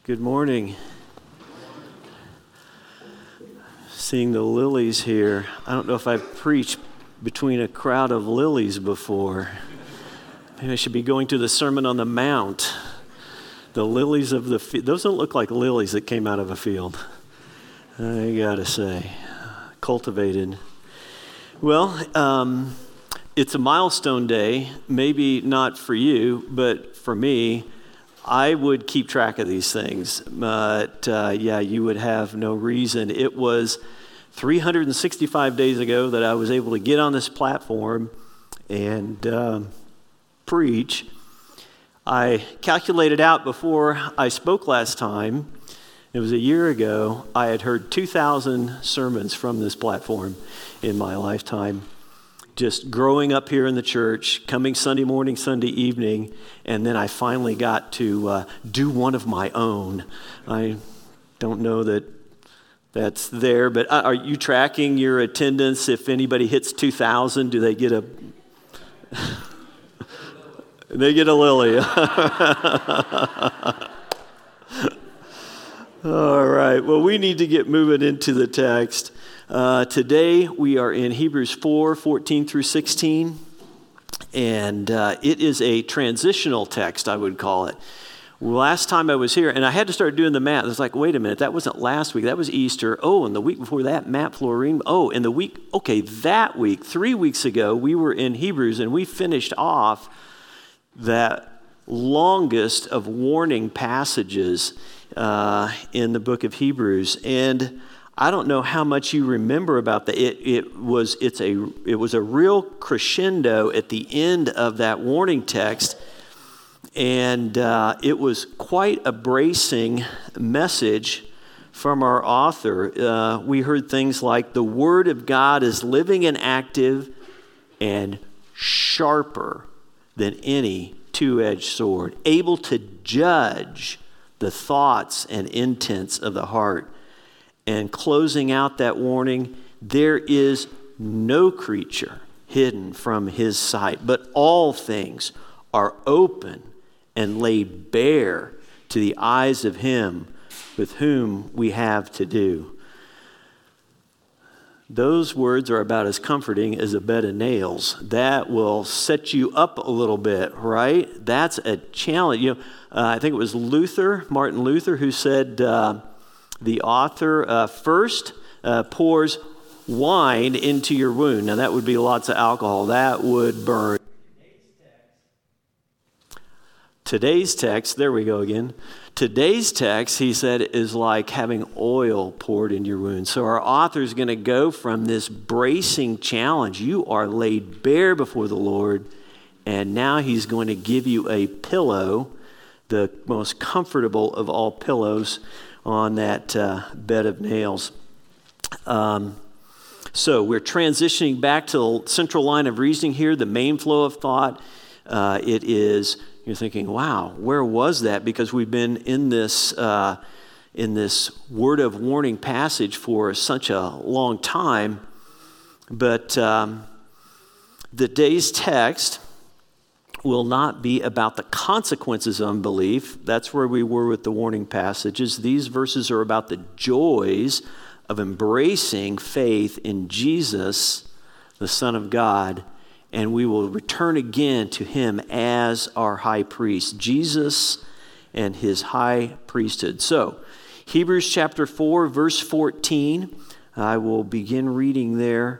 Good morning. Seeing the lilies here. I don't know if I've preached between a crowd of lilies before. Maybe I should be going to the Sermon on the Mount. The lilies of the field. Those don't look like lilies that came out of a field. I gotta say. Cultivated. Well, it's a milestone day. Maybe not for you, but for me. I would keep track of these things, but you would have no reason. It was 365 days ago that I was able to get on this platform and preach. I calculated out before I spoke last time, it was a year ago, I had heard 2,000 sermons from this platform in my lifetime. Just growing up here in the church, coming Sunday morning, Sunday evening, and then I finally got to do one of my own. I don't know that that's there, but are you tracking your attendance? If anybody hits 2,000, do they get a... They get a lily. All right, well, we need to get moving into the text. Today we are in Hebrews 4:14 through 16, and it is a transitional text, I would call it. Last time I was here, and I had to start doing the math. I was like, wait a minute, that wasn't last week, that was Easter. Oh, and the week before that, Matt Florine. Oh, and that week, 3 weeks ago, we were in Hebrews, and we finished off that longest of warning passages in the book of Hebrews. And I don't know how much you remember about that. It was a real crescendo at the end of that warning text, and it was quite a bracing message from our author. We heard things like, the Word of God is living and active and sharper than any two-edged sword, able to judge the thoughts and intents of the heart. And closing out that warning, there is no creature hidden from his sight, but all things are open and laid bare to the eyes of him with whom we have to do. Those words are about as comforting as a bed of nails. That will set you up a little bit, right? That's a challenge. I think it was Martin Luther, who said, the author first pours wine into your wound. Now that would be lots of alcohol. That would burn. Today's text, there we go again. Today's text, he said, is like having oil poured in your wound. So our author is going to go from this bracing challenge. You are laid bare before the Lord, and now he's going to give you a pillow, the most comfortable of all pillows, on that bed of nails. So we're transitioning back to the central line of reasoning here, the main flow of thought. It is, you're thinking, wow, where was that? Because we've been in this word of warning passage for such a long time. But the day's text will not be about the consequences of unbelief. That's where we were with the warning passages. These verses are about the joys of embracing faith in Jesus, the Son of God, and we will return again to him as our high priest, Jesus and his high priesthood. So, Hebrews chapter 4, verse 14, I will begin reading there.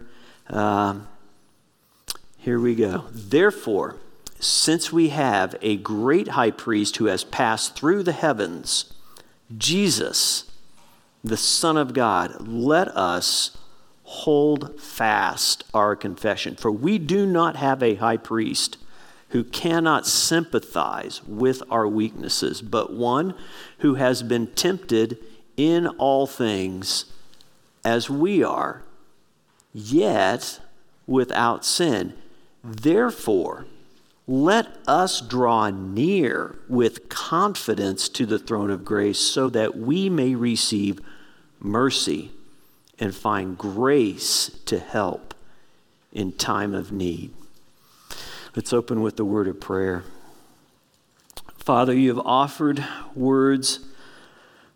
Here we go. Therefore, since we have a great high priest who has passed through the heavens, Jesus, the Son of God, let us hold fast our confession. For we do not have a high priest who cannot sympathize with our weaknesses, but one who has been tempted in all things as we are, yet without sin. Therefore, let us draw near with confidence to the throne of grace so that we may receive mercy and find grace to help in time of need. Let's open with the word of prayer. Father, you have offered words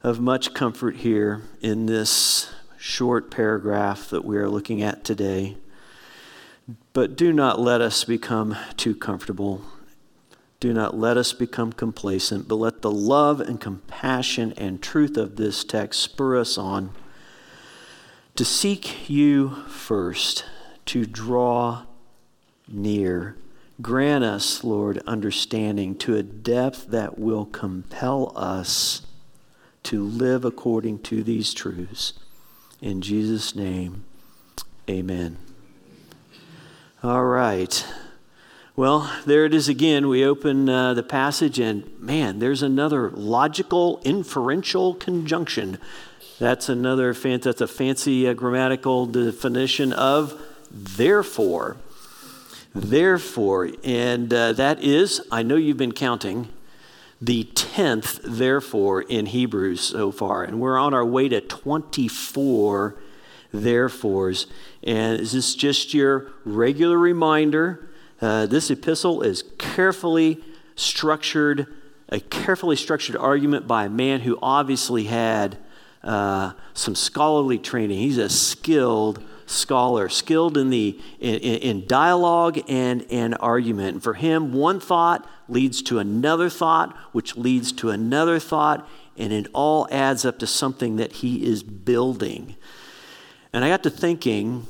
of much comfort here in this short paragraph that we are looking at today. But do not let us become too comfortable. Do not let us become complacent, but let the love and compassion and truth of this text spur us on to seek you first, to draw near. Grant us, Lord, understanding to a depth that will compel us to live according to these truths. In Jesus' name, amen. All right. Well, there it is again. We open the passage and, man, there's another logical inferential conjunction. That's a fancy grammatical definition of therefore. Therefore, and that is, I know you've been counting, the 10th therefore in Hebrews so far. And we're on our way to 24 therefores. And is this just your regular reminder? This epistle is a carefully structured argument by a man who obviously had some scholarly training. He's a skilled scholar, skilled in dialogue and argument. And for him, one thought leads to another thought, which leads to another thought, and it all adds up to something that he is building. And I got to thinking,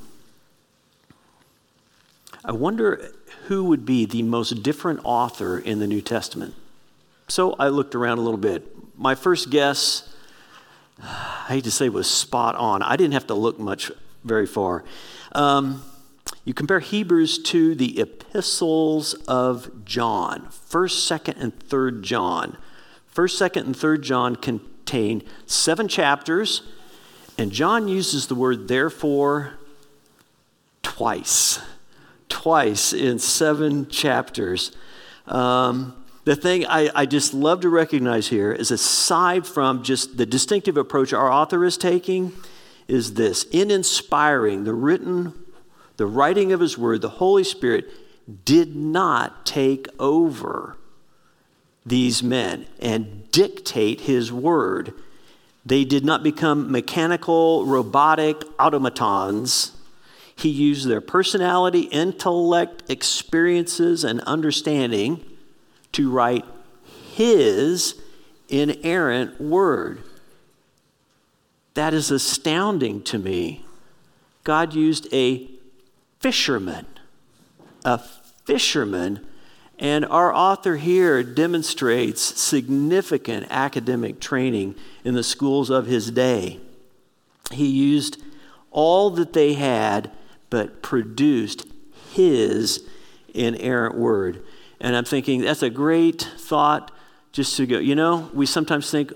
I wonder who would be the most different author in the New Testament. So I looked around a little bit. My first guess, I hate to say, was spot on. I didn't have to look very far. You compare Hebrews to the epistles of John, 1st, 2nd, and 3rd John. 1st, 2nd, and 3rd John contain 7 chapters, and John uses the word therefore twice in 7 chapters. The thing I just love to recognize here is, aside from just the distinctive approach our author is taking, is this: in inspiring the writing of his word, the Holy Spirit did not take over these men and dictate his word. They did not become mechanical, robotic automatons. He used their personality, intellect, experiences, and understanding to write his inerrant word. That is astounding to me. God used a fisherman, and our author here demonstrates significant academic training in the schools of his day. He used all that they had, but produced his inerrant word. And I'm thinking, that's a great thought just to go, we sometimes think,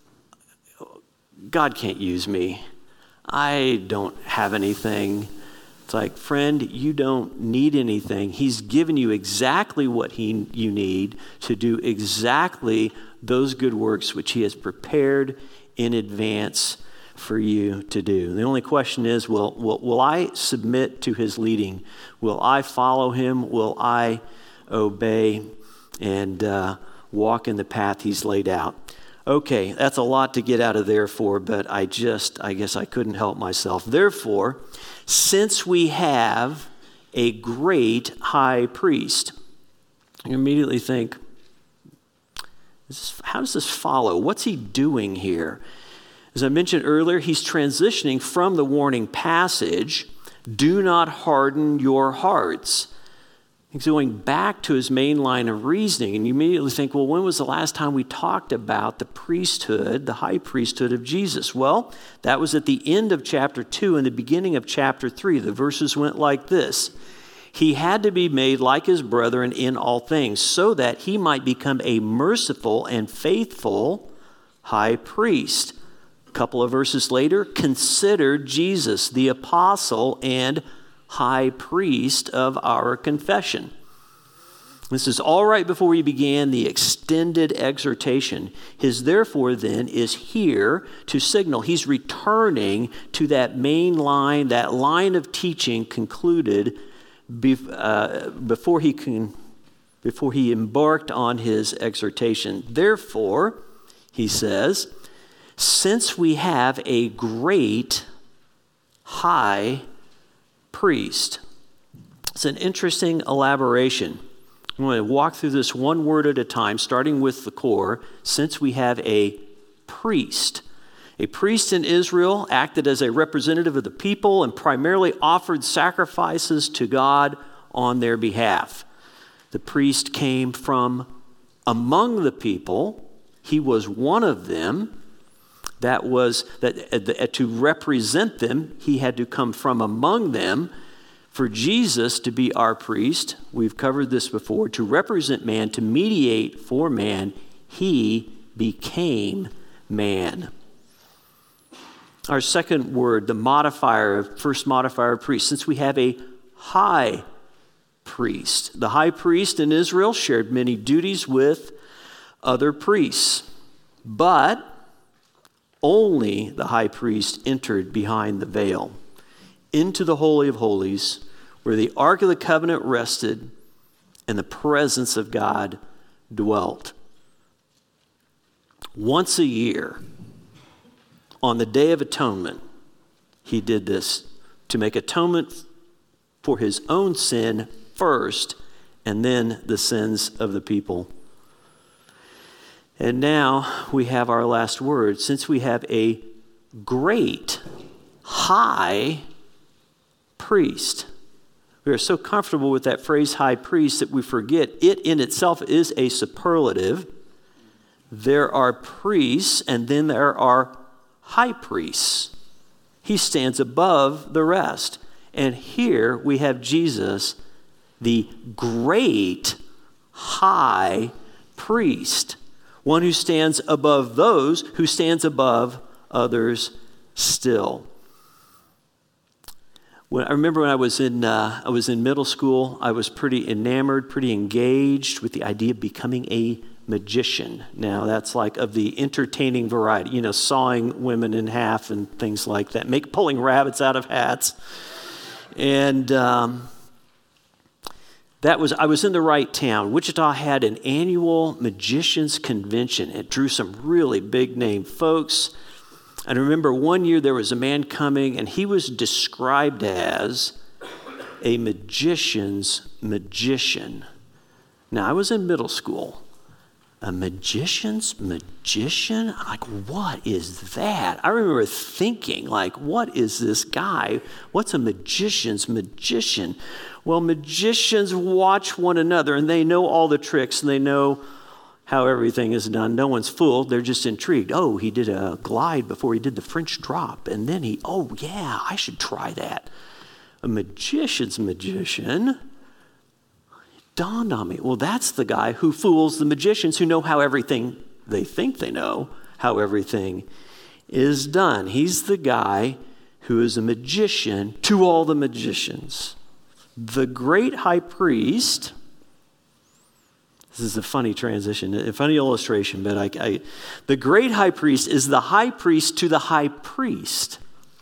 God can't use me. I don't have anything. It's like, friend, you don't need anything. He's given you exactly what you need to do exactly those good works which he has prepared in advance for you to do. The only question is, will I submit to his leading? Will I follow him? Will I obey and walk in the path he's laid out? Okay, that's a lot to get out of therefore, but I guess I couldn't help myself. Therefore, since we have a great high priest, you immediately think, how does this follow? What's he doing here? As I mentioned earlier, he's transitioning from the warning passage, do not harden your hearts. He's going back to his main line of reasoning, and you immediately think, well, when was the last time we talked about the priesthood, the high priesthood of Jesus? Well, that was at the end of chapter 2 and the beginning of chapter 3. The verses went like this: he had to be made like his brethren in all things, so that he might become a merciful and faithful high priest. A couple of verses later, consider Jesus, the apostle and high priest of our confession. This is all right before we began the extended exhortation. His therefore then is here to signal he's returning to that main line, that line of teaching concluded before he embarked on his exhortation. Therefore, he says, since we have a great high priest. It's an interesting elaboration. I'm going to walk through this one word at a time, starting with the core. Since we have a priest. A priest in Israel acted as a representative of the people and primarily offered sacrifices to God on their behalf. The priest came from among the people. He was one of them. To represent them, he had to come from among them. For Jesus to be our priest, we've covered this before, to represent man, to mediate for man, he became man. Our second word, the first modifier of priest, since we have a high priest. The high priest in Israel shared many duties with other priests, but only the high priest entered behind the veil into the Holy of Holies, where the Ark of the Covenant rested and the presence of God dwelt. Once a year, on the Day of Atonement, he did this to make atonement for his own sin first, and then the sins of the people. And now we have our last word. Since we have a great high priest. We are so comfortable with that phrase high priest that we forget it in itself is a superlative. There are priests and then there are high priests. He stands above the rest. And here we have Jesus, the great high priest, one who stands above those who stands above others still. I remember when I was in middle school, I was pretty enamored, pretty engaged with the idea of becoming a magician. Now, that's like of the entertaining variety, sawing women in half and things like that, pulling rabbits out of hats. And I was in the right town. Wichita had an annual magicians convention. It drew some really big name folks. And I remember one year there was a man coming and he was described as a magician's magician. Now, I was in middle school. A magician's magician? I'm like, what is that? I remember thinking, what is this guy? What's a magician's magician? Well, magicians watch one another and they know all the tricks and they know how everything is done. No one's fooled. They're just intrigued. Oh, he did a glide before he did the French drop. And then I should try that. A magician's magician. It dawned on me. Well, that's the guy who fools the magicians who know how everything, they think they know how everything is done. He's the guy who is a magician to all the magicians. The great high priest. This is a funny transition, a funny illustration, but the great high priest is the high priest to the high priest.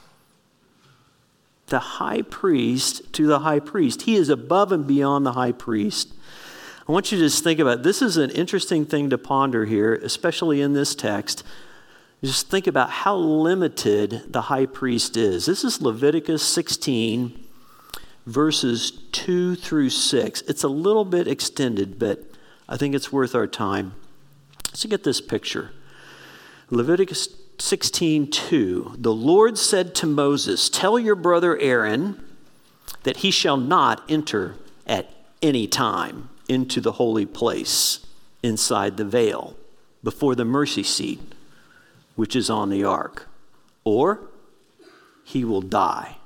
The high priest to the high priest. He is above and beyond the high priest. I want you to just think about it. This is an interesting thing to ponder here, especially in this text. Just think about how limited the high priest is. This is Leviticus 16, verses 2 through 6. It's a little bit extended, but I think it's worth our time. Let's get this picture. Leviticus 16:2. The Lord said to Moses, "Tell your brother Aaron that he shall not enter at any time into the holy place inside the veil before the mercy seat, which is on the ark, or he will die.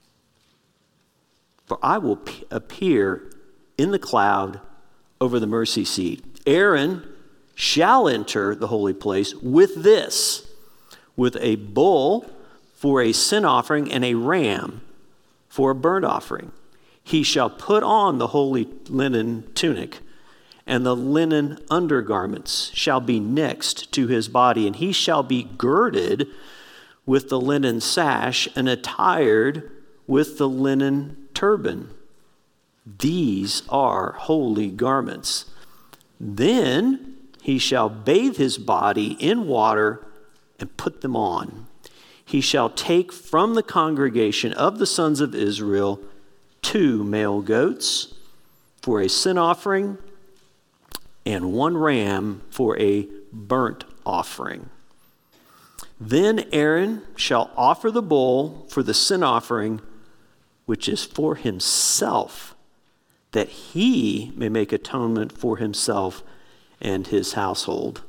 For I will appear in the cloud over the mercy seat. Aaron shall enter the holy place with a bull for a sin offering and a ram for a burnt offering. He shall put on the holy linen tunic, and the linen undergarments shall be next to his body, and he shall be girded with the linen sash and attired with the linen turban. These are holy garments. Then he shall bathe his body in water and put them on. He shall take from the congregation of the sons of Israel 2 male goats for a sin offering and 1 ram for a burnt offering. Then Aaron shall offer the bull for the sin offering, which is for himself, that he may make atonement for himself and his household.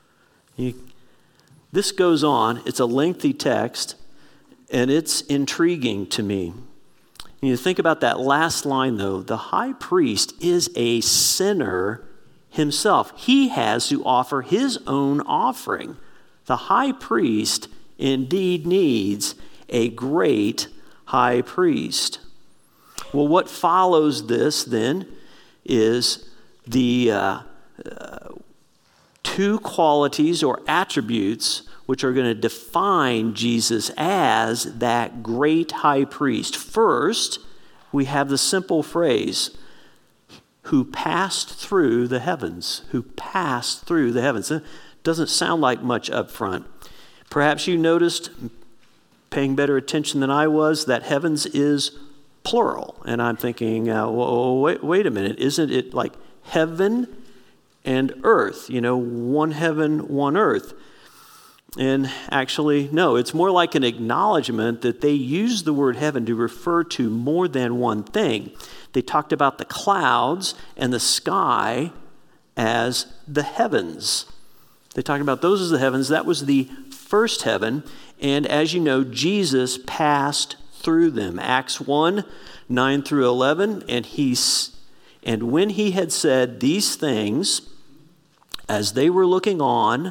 This goes on. It's a lengthy text, and it's intriguing to me. You think about that last line, though. The high priest is a sinner himself. He has to offer his own offering. The high priest indeed needs a great high priest. Well, what follows this then is the 2 qualities or attributes which are going to define Jesus as that great high priest. First, we have the simple phrase, who passed through the heavens. Who passed through the heavens. It doesn't sound like much up front. Perhaps you noticed, paying better attention than I was, that heavens is plural. And I'm thinking, wait a minute, isn't it like heaven and earth? One heaven, one earth. And actually, no, it's more like an acknowledgement that they use the word heaven to refer to more than one thing. They talked about the clouds and the sky as the heavens. They talked about those as the heavens. That was the first heaven. And as you know, Jesus passed through them. Acts 1, 9 through 11. And when he had said these things, as they were looking on,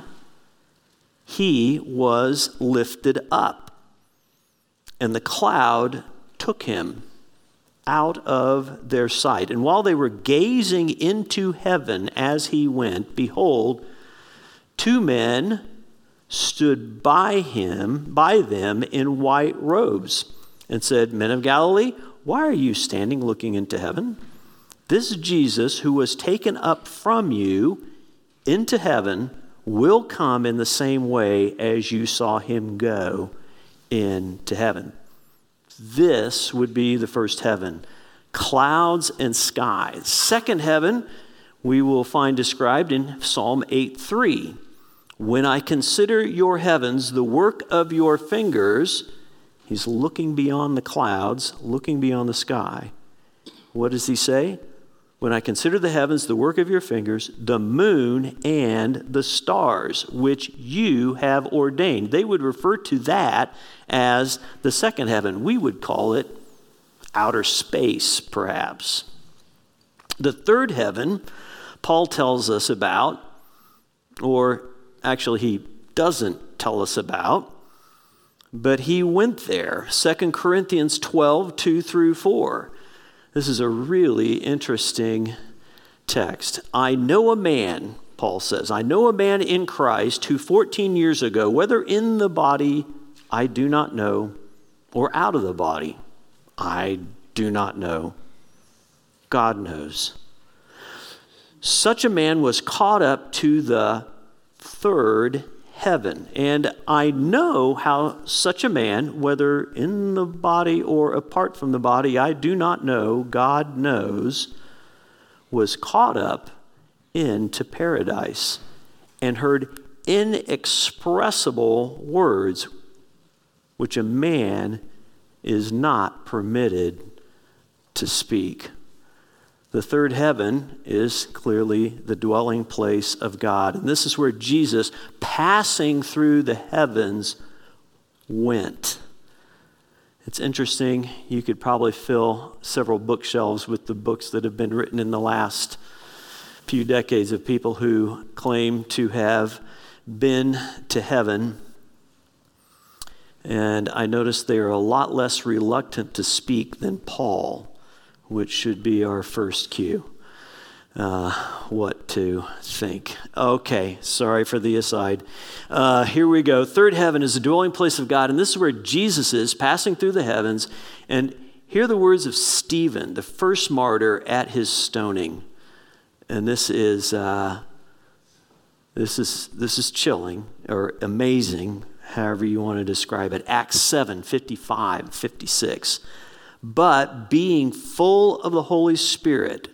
he was lifted up, and the cloud took him out of their sight. And while they were gazing into heaven as he went, behold, 2 men stood by them in white robes, and said, Men of Galilee, why are you standing looking into heaven? This Jesus who was taken up from you into heaven will come in the same way as you saw him go into heaven. This would be the first heaven. Clouds and skies. Second heaven, we will find described in Psalm 8:3. When I consider your heavens, the work of your fingers, he's looking beyond the clouds, looking beyond the sky. What does he say? When I consider the heavens, the work of your fingers, the moon and the stars, which you have ordained. They would refer to that as the second heaven. We would call it outer space, perhaps. The third heaven, Paul tells us about, or actually he doesn't tell us about, but he went there. 2 Corinthians 12, 2 through 4. This is a really interesting text. I know a man, Paul says, I know a man in Christ who 14 years ago, whether in the body, I do not know, or out of the body, I do not know. God knows. Such a man was caught up to the third heaven. And I know how such a man, whether in the body or apart from the body, I do not know, God knows, was caught up into paradise and heard inexpressible words which a man is not permitted to speak. The third heaven is clearly the dwelling place of God. And this is where Jesus, passing through the heavens, went. It's interesting. You could probably fill several bookshelves with the books that have been written in the last few decades of people who claim to have been to heaven. And I noticed they are a lot less reluctant to speak than Paul, which should be our first cue, what to think. Okay, sorry for the aside. Here we go. Third heaven is the dwelling place of God, and this is where Jesus is passing through the heavens. And hear the words of Stephen, the first martyr at his stoning. And this is This is chilling or amazing, however you want to describe it. Acts 7, 55, 56. But being full of the Holy Spirit,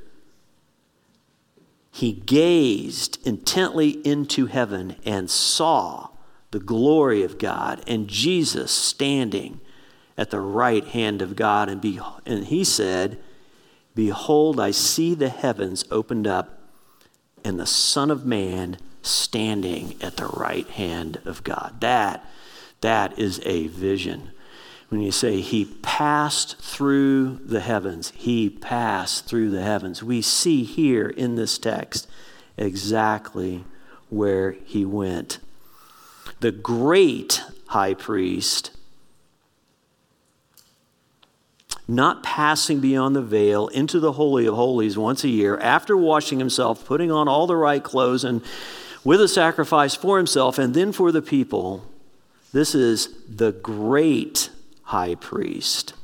he gazed intently into heaven and saw the glory of God and Jesus standing at the right hand of God. And he said, "Behold, I see the heavens opened up and the Son of Man standing at the right hand of God." That is a vision. When you say he passed through the heavens, he passed through the heavens. We see here in this text exactly where he went. The great high priest, not passing beyond the veil into the Holy of Holies once a year, after washing himself, putting on all the right clothes, and with a sacrifice for himself and then for the people. This is the great high priest,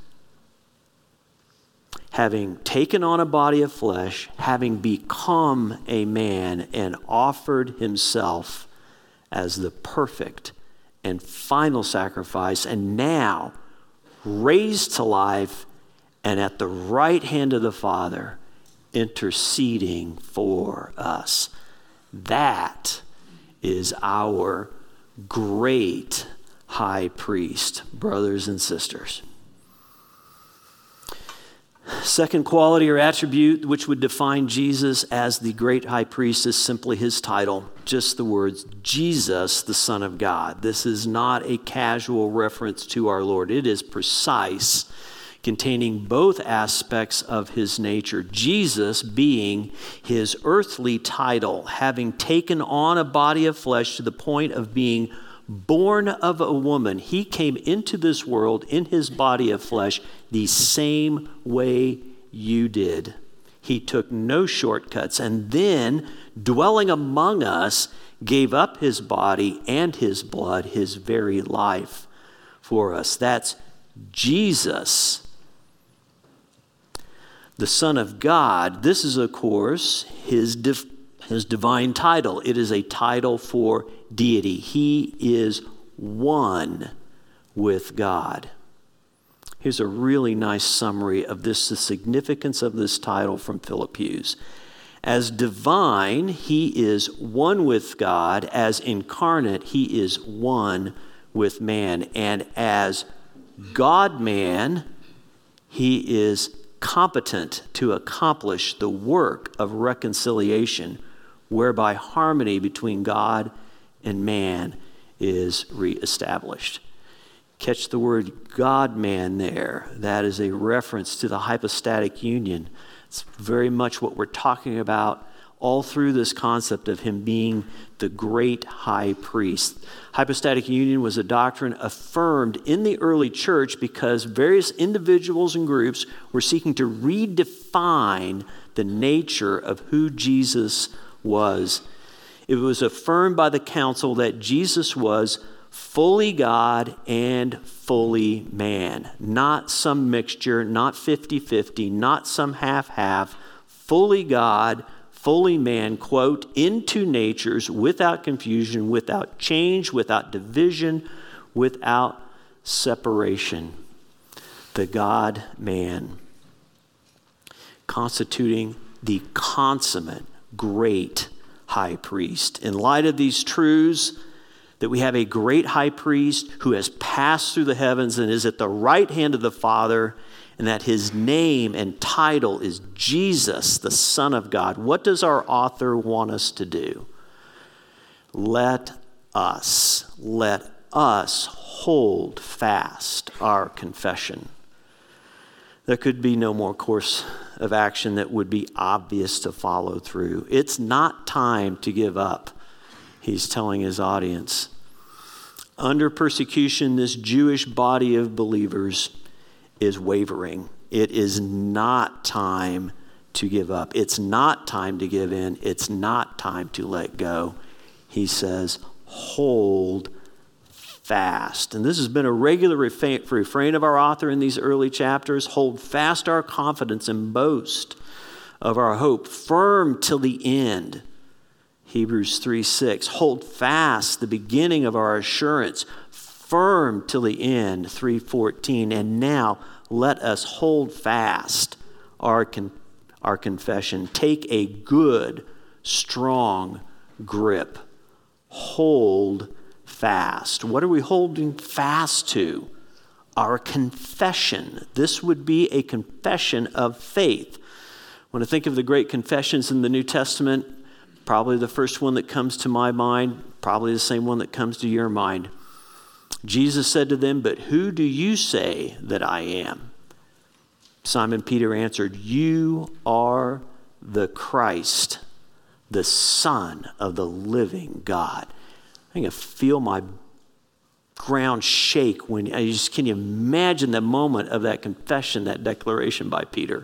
having taken on a body of flesh, having become a man and offered himself as the perfect and final sacrifice, and now raised to life and at the right hand of the Father, interceding for us. That is our great high priest, brothers and sisters. Second quality or attribute which would define Jesus as the great high priest is simply his title, just the words, Jesus, the Son of God. This is not a casual reference to our Lord. It is precise, containing both aspects of his nature. Jesus being his earthly title, having taken on a body of flesh to the point of being born of a woman. He came into this world in his body of flesh the same way you did. He took no shortcuts, and then, dwelling among us, gave up his body and his blood, his very life for us. That's Jesus, the Son of God. This is, of course, his divine title. It is a title for deity. He is one with God. Here's a really nice summary of the significance of this title from Philip Hughes. As divine, he is one with God. As incarnate, he is one with man. And as God-man, he is competent to accomplish the work of reconciliation, whereby harmony between God and man is reestablished. Catch the word God-man there. That is a reference to the hypostatic union. It's very much what we're talking about all through this concept of him being the great high priest. Hypostatic union was a doctrine affirmed in the early church because various individuals and groups were seeking to redefine the nature of who Jesus was. It was affirmed by the council that Jesus was fully God and fully man. Not some mixture, not 50-50, not some half-half. Fully God, fully man, quote, in two natures, without confusion, without change, without division, without separation. The God-man, constituting the consummate great high priest. In light of these truths, that we have a great high priest who has passed through the heavens and is at the right hand of the Father, and that his name and title is Jesus, the Son of God. What does our author want us to do? Let us hold fast our confession. There could be no more course of action that would be obvious to follow through. It's not time to give up, he's telling his audience. Under persecution, this Jewish body of believers is wavering. It is not time to give up. It's not time to give in. It's not time to let go. He says, hold fast. And this has been a regular refrain of our author in these early chapters. Hold fast our confidence and boast of our hope, firm till the end. Hebrews 3:6, hold fast the beginning of our assurance, firm till the end, 3:14. And now let us hold fast our confession. Take a good, strong grip. Hold fast. What are we holding fast to? Our confession. This would be a confession of faith. When I think of the great confessions in the New Testament, probably the first one that comes to my mind, probably the same one that comes to your mind. Jesus said to them, "But who do you say that I am?" Simon Peter answered, "You are the Christ, the Son of the living God." I can feel my ground shake when can you imagine the moment of that confession, that declaration by Peter?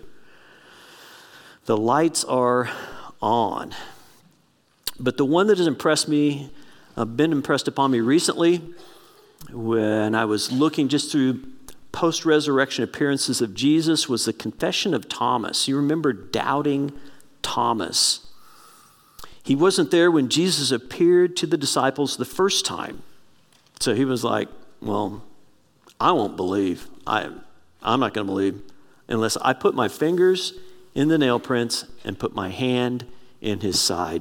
The lights are on. But the one that has impressed me, been impressed upon me recently, when I was looking just through post-resurrection appearances of Jesus, was the confession of Thomas. You remember doubting Thomas. He wasn't there when Jesus appeared to the disciples the first time. So he was like, well, I won't believe. I'm not going to believe unless I put my fingers in the nail prints and put my hand in his side.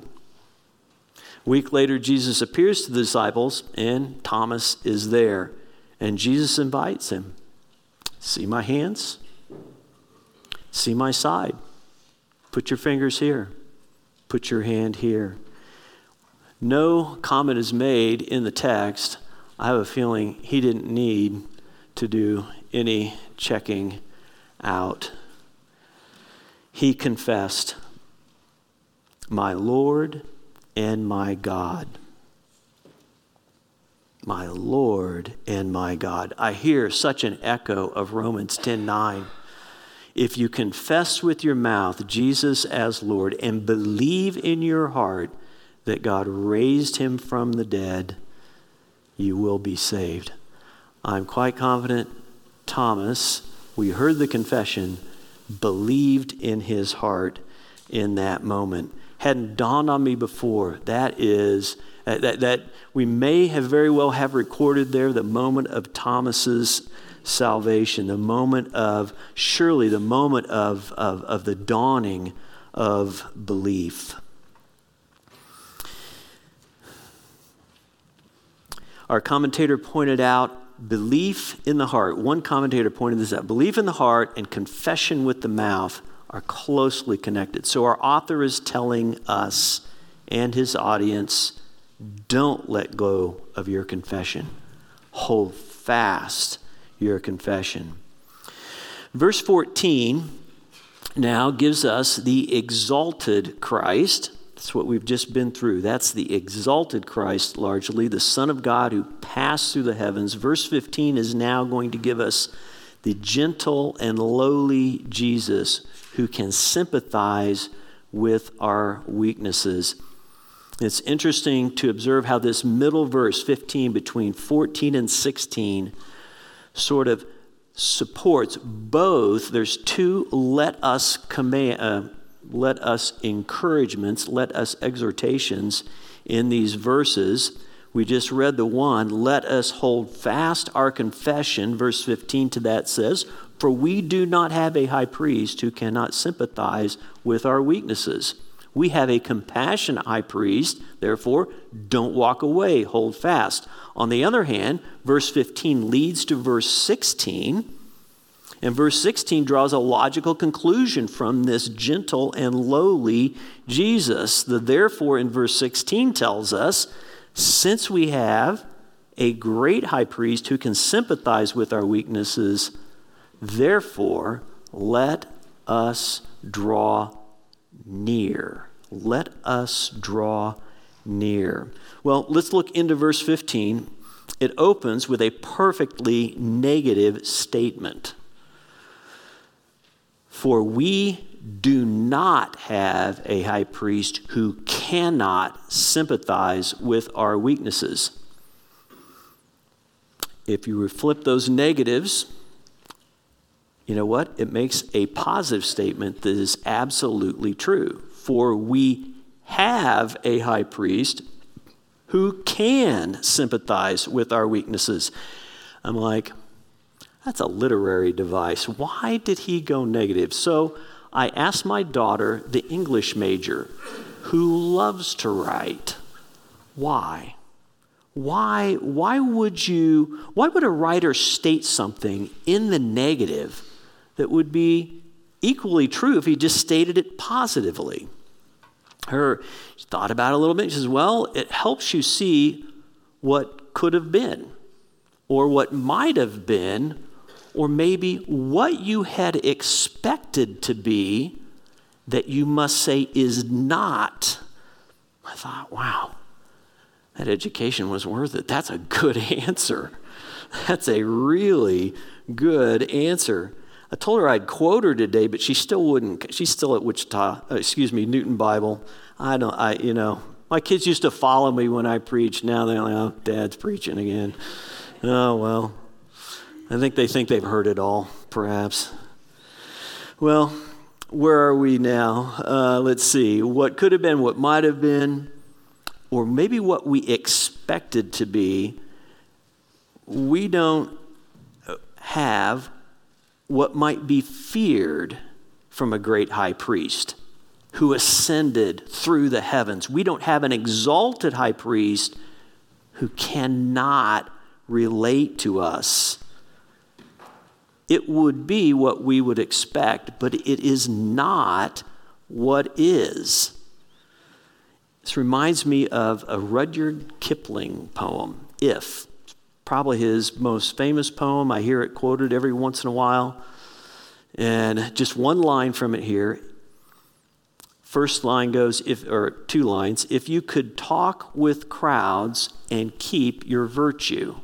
A week later, Jesus appears to the disciples, and Thomas is there. And Jesus invites him. See my hands? See my side? Put your fingers here. Put your hand here. No comment is made in the text. I have a feeling he didn't need to do any checking out. He confessed, "My Lord and my God." My Lord and my God. I hear such an echo of Romans 10:9. If you confess with your mouth Jesus as Lord and believe in your heart that God raised him from the dead, you will be saved. I'm quite confident Thomas, we heard the confession, believed in his heart in that moment. Hadn't dawned on me before. That we may have very well have recorded there the moment of Thomas's salvation, the moment of the dawning of belief. Our commentator pointed out belief in the heart. One commentator pointed this out. Belief in the heart and confession with the mouth are closely connected. So our author is telling us and his audience, don't let go of your confession. Hold fast your confession. Verse 14 now gives us the exalted Christ. That's what we've just been through. That's the exalted Christ, largely, the Son of God who passed through the heavens. Verse 15 is now going to give us the gentle and lowly Jesus who can sympathize with our weaknesses. It's interesting to observe how this middle verse, 15, between 14 and 16, sort of supports both. There's two let us encouragements, let us exhortations in these verses. We just read the one, let us hold fast our confession. Verse 15 to that says, for we do not have a high priest who cannot sympathize with our weaknesses. We have a compassionate high priest, therefore don't walk away, hold fast. On the other hand, verse 15 leads to verse 16, and verse 16 draws a logical conclusion from this gentle and lowly Jesus. The therefore in verse 16 tells us, since we have a great high priest who can sympathize with our weaknesses, therefore let us draw near. Let us draw near. Well, let's look into verse 15. It opens with a perfectly negative statement. For we do not have a high priest who cannot sympathize with our weaknesses. If you flip those negatives, you know what? It makes a positive statement that is absolutely true. For we have a high priest who can sympathize with our weaknesses. I'm like, that's a literary device. Why did he go negative? So I asked my daughter, the English major, who loves to write, why? Why would a writer state something in the negative that would be equally true if he just stated it positively? She thought about it a little bit. She says, well, it helps you see what could have been, or what might have been, or maybe what you had expected to be that you must say is not. I thought, wow, that education was worth it. That's a good answer. That's a really good answer. I told her I'd quote her today, but she still wouldn't. She's still at Newton Bible. My kids used to follow me when I preached. Now they're like, oh, Dad's preaching again. Oh, well, I think they think they've heard it all, perhaps. Well, where are we now? Let's see. What could have been, what might have been, or maybe what we expected to be. We don't have what might be feared from a great high priest who ascended through the heavens. We don't have an exalted high priest who cannot relate to us. It would be what we would expect, but it is not what is. This reminds me of a Rudyard Kipling poem, If. Probably his most famous poem. I hear it quoted every once in a while. And just one line from it here. First line goes, two lines, if you could talk with crowds and keep your virtue,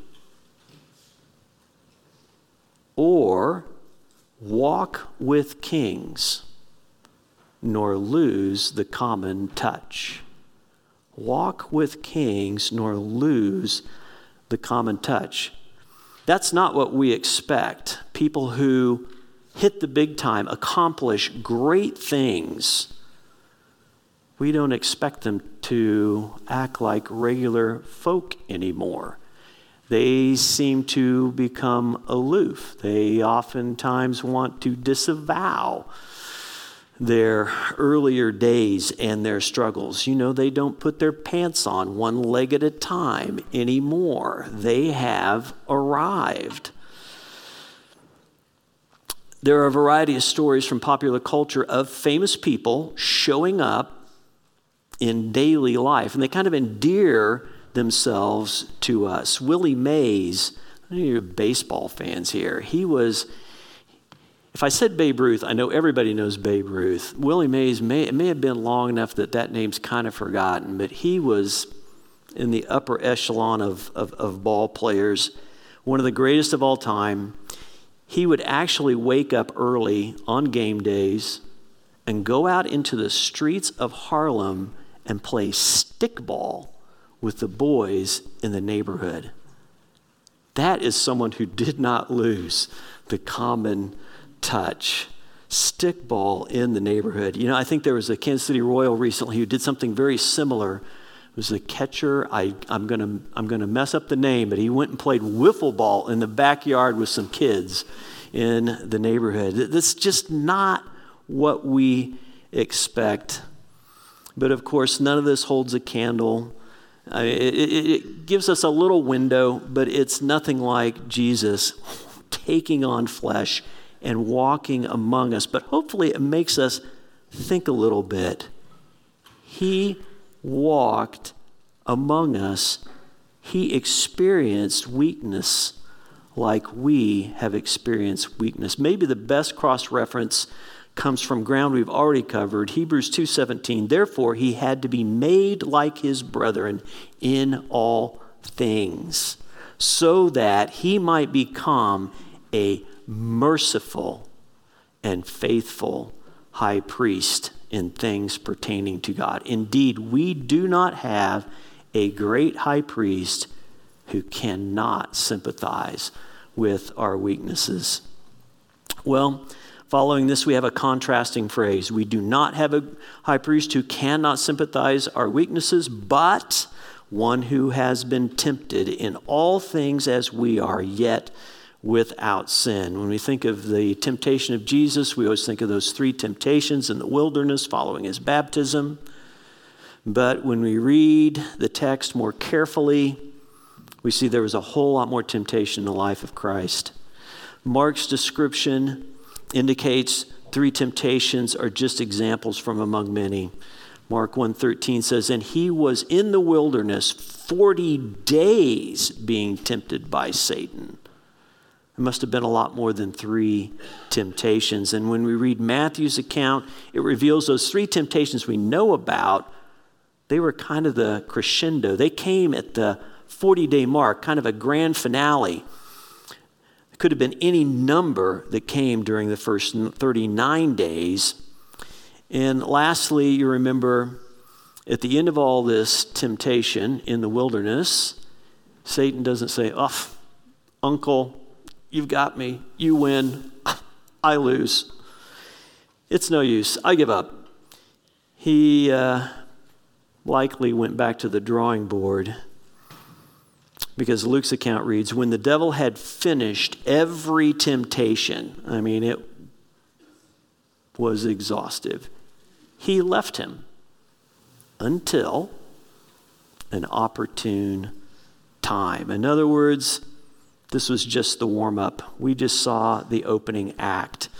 or walk with kings, nor lose the common touch. Walk with kings, nor lose the common touch. That's not what we expect. People who hit the big time, accomplish great things, we don't expect them to act like regular folk anymore. They seem to become aloof. They oftentimes want to disavow their earlier days and their struggles. They don't put their pants on one leg at a time anymore. They have arrived. There are a variety of stories from popular culture of famous people showing up in daily life, and they kind of endear themselves to us. Willie Mays, I know you're baseball fans here. He was, if I said Babe Ruth, I know everybody knows Babe Ruth. Willie Mays, it may have been long enough that name's kind of forgotten, but he was in the upper echelon of ball players, one of the greatest of all time. He would actually wake up early on game days and go out into the streets of Harlem and play stickball with the boys in the neighborhood. That is someone who did not lose the common touch. Stickball in the neighborhood. I think there was a Kansas City Royal recently who did something very similar. It was a catcher. I'm gonna mess up the name, but he went and played wiffle ball in the backyard with some kids in the neighborhood. That's just not what we expect. But of course, none of this holds a candle. It gives us a little window, but it's nothing like Jesus taking on flesh and walking among us. But hopefully it makes us think a little bit. He walked among us. He experienced weakness like we have experienced weakness. Maybe the best cross-reference comes from ground we've already covered, Hebrews 2:17. Therefore, he had to be made like his brethren in all things, so that he might become a merciful and faithful high priest in things pertaining to God. Indeed, we do not have a great high priest who cannot sympathize with our weaknesses. Well, Following this, we have a contrasting phrase. We do not have a high priest who cannot sympathize our weaknesses, but one who has been tempted in all things as we are, yet without sin. When we think of the temptation of Jesus, we always think of those 3 temptations in the wilderness following his baptism. But when we read the text more carefully, we see there was a whole lot more temptation in the life of Christ. Mark's description indicates 3 temptations are just examples from among many. Mark 1:13 says, and he was in the wilderness 40 days being tempted by Satan. It must have been a lot more than 3 temptations. And when we read Matthew's account, it reveals those 3 temptations we know about. They were kind of the crescendo. They came at the 40-day mark, kind of a grand finale. Could have been any number that came during the first 39 days. And lastly, you remember at the end of all this temptation in the wilderness, Satan doesn't say, oh, uncle, you've got me. You win. I lose. It's no use. I give up. He likely went back to the drawing board, because Luke's account reads, when the devil had finished every temptation, I mean, it was exhaustive, he left him until an opportune time. In other words, this was just the warm-up. We just saw the opening act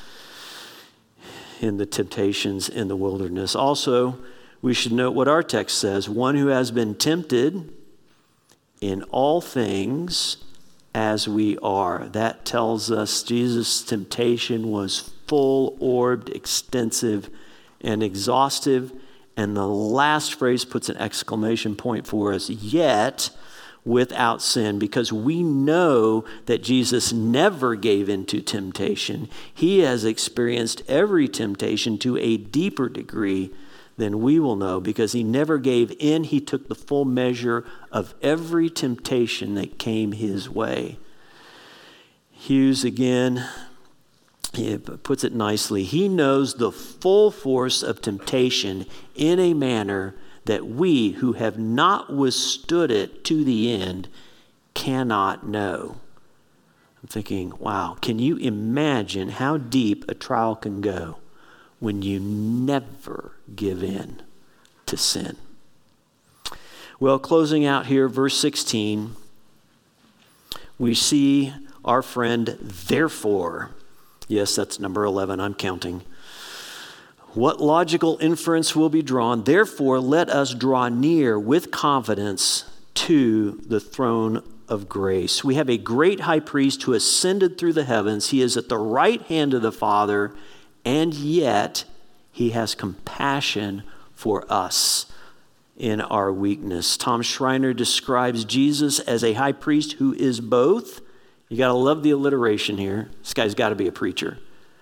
in the temptations in the wilderness. Also, we should note what our text says, one who has been tempted in all things as we are. That tells us Jesus' temptation was full-orbed, extensive, and exhaustive. And the last phrase puts an exclamation point for us, yet without sin, because we know that Jesus never gave in to temptation. He has experienced every temptation to a deeper degree than we will know, because he never gave in. He took the full measure of every temptation that came his way. Hughes again, he puts it nicely. He knows the full force of temptation in a manner that we who have not withstood it to the end cannot know. I'm thinking, wow, can you imagine how deep a trial can go when you never give in to sin? Well, closing out here, verse 16, we see our friend, therefore. Yes, that's number 11, I'm counting. What logical inference will be drawn? Therefore, let us draw near with confidence to the throne of grace. We have a great high priest who ascended through the heavens. He is at the right hand of the Father, and yet he has compassion for us in our weakness. Tom Schreiner describes Jesus as a high priest who is both, you got to love the alliteration here, this guy's got to be a preacher,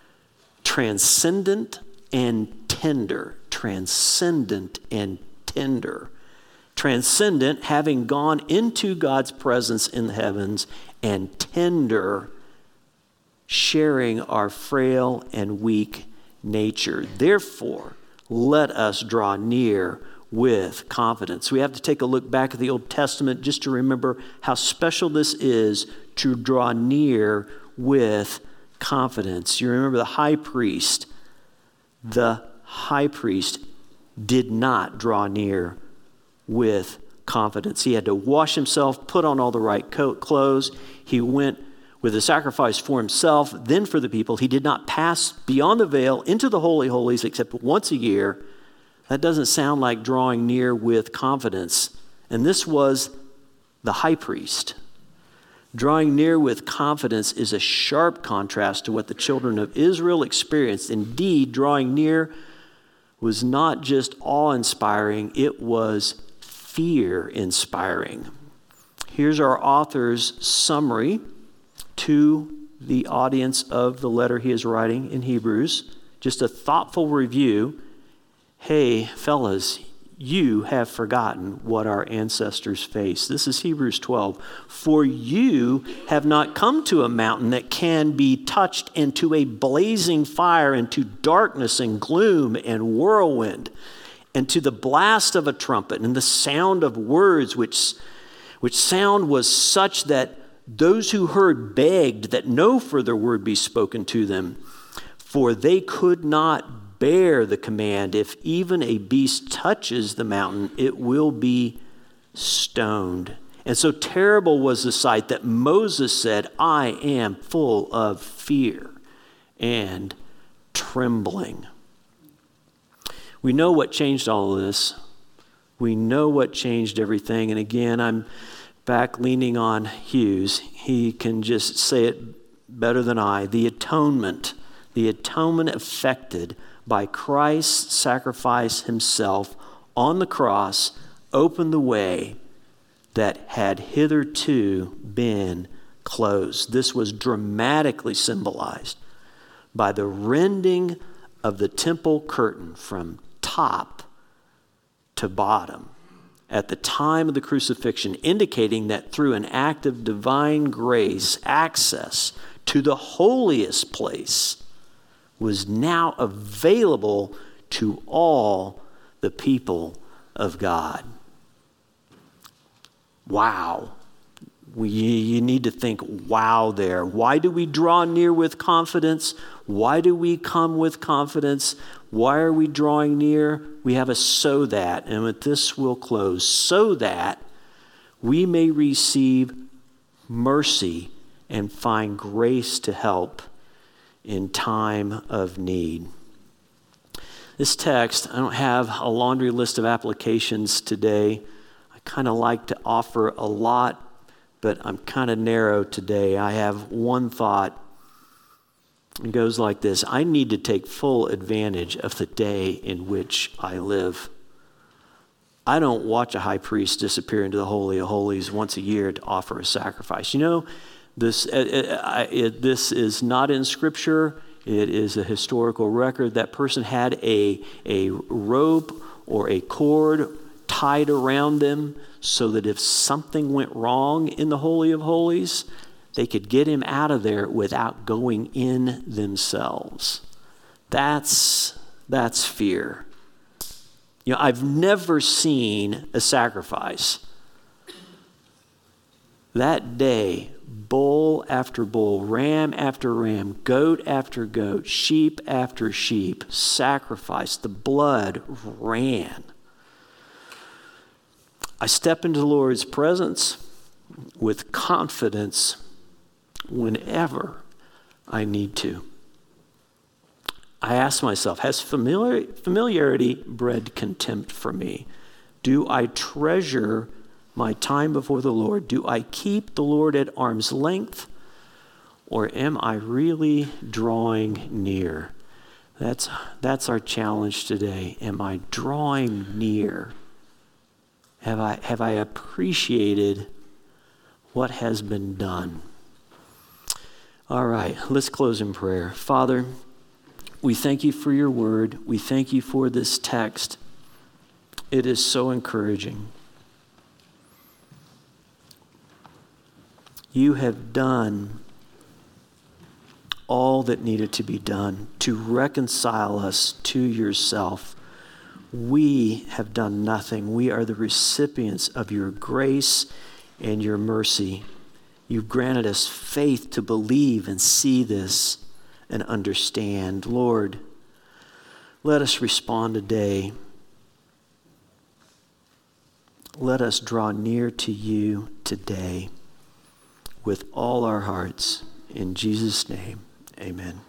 transcendent and tender. Transcendent and tender. Transcendent, having gone into God's presence in the heavens, and tender, sharing our frail and weak nature. Therefore, let us draw near with confidence. We have to take a look back at the Old Testament just to remember how special this is to draw near with confidence. You remember the high priest. The high priest did not draw near with confidence. He had to wash himself, put on all the right clothes. He went with a sacrifice for himself, then for the people. He did not pass beyond the veil into the Holy of Holies except once a year. That doesn't sound like drawing near with confidence. And this was the high priest. Drawing near with confidence is a sharp contrast to what the children of Israel experienced. Indeed, drawing near was not just awe-inspiring, it was fear-inspiring. Here's our author's summary to the audience of the letter he is writing in Hebrews. Just a thoughtful review. Hey, fellas, you have forgotten what our ancestors faced. This is Hebrews 12. For you have not come to a mountain that can be touched, and to a blazing fire, and to darkness and gloom and whirlwind, and to the blast of a trumpet and the sound of words, which sound was such that those who heard begged that no further word be spoken to them, for they could not bear the command, if even a beast touches the mountain, it will be stoned. And so terrible was the sight that Moses said, I am full of fear and trembling. We know what changed all of this. We know what changed everything. And again, I'm back leaning on Hughes. He can just say it better than I. The atonement effected by Christ's sacrifice himself on the cross opened the way that had hitherto been closed. This was dramatically symbolized by the rending of the temple curtain from top to bottom at the time of the crucifixion, indicating that through an act of divine grace, access to the holiest place was now available to all the people of God. Wow. You need to think wow there. Why do we draw near with confidence? Why do we come with confidence? Why are we drawing near? We have a so that, and with this we'll close, so that we may receive mercy and find grace to help in time of need. This text, I don't have a laundry list of applications today. I kind of like to offer a lot, but I'm kind of narrow today. I have one thought. It goes like this: I need to take full advantage of the day in which I live. I don't watch a high priest disappear into the Holy of Holies once a year to offer a sacrifice. You know, this is not in Scripture. It is a historical record. That person had a rope or a cord tied around them so that if something went wrong in the Holy of Holies, they could get him out of there without going in themselves. That's fear. You know, I've never seen a sacrifice. That day, bull after bull, ram after ram, goat after goat, sheep after sheep, sacrificed. The blood ran. I step into the Lord's presence with confidence whenever I need to. I ask myself, has familiarity bred contempt for me? Do I treasure my time before the Lord? Do I keep the Lord at arm's length? Or am I really drawing near? That's our challenge today. Am I drawing near? Have I appreciated what has been done? All right, let's close in prayer. Father, we thank you for your word. We thank you for this text. It is so encouraging. You have done all that needed to be done to reconcile us to yourself. We have done nothing. We are the recipients of your grace and your mercy. You've granted us faith to believe and see this and understand. Lord, let us respond today. Let us draw near to you today with all our hearts. In Jesus' name, amen.